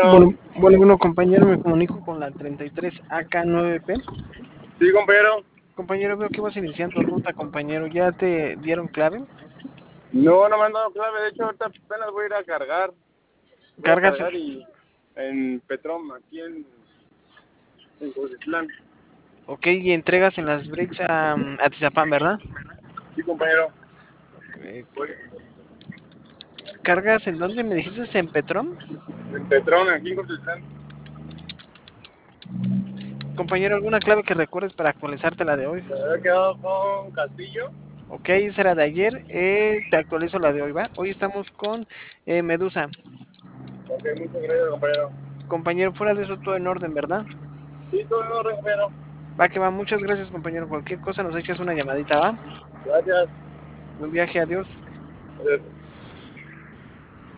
Bueno, bueno, compañero, me comunico con la 33AK9P. Sí, compañero. Compañero, veo que vas iniciando ruta, compañero. ¿Ya te dieron clave? No me han dado clave. De hecho, ahorita apenas voy a ir a cargar. Voy a Cargas, cargar y en Petrom, aquí en Cuautitlán. ok, y entregas en las breaks a Tizapán, ¿verdad? Sí, compañero. Ok. Voy ¿Cargas en dónde me dijiste? ¿En Petrom? en Petrom, aquí en Cuautitlán. Compañero, ¿alguna clave que recuerdes para actualizarte la de hoy? Me había quedado con Castillo. Ok, esa era de ayer. Te actualizo la de hoy, ¿va? Hoy estamos con Medusa. Ok, muchas gracias, compañero. Compañero, fuera de eso todo en orden, ¿verdad? Sí, todo en orden, compañero. Va que va, muchas gracias, compañero. Cualquier cosa nos echas una llamadita, ¿va? Gracias. Buen viaje, adiós. Adiós.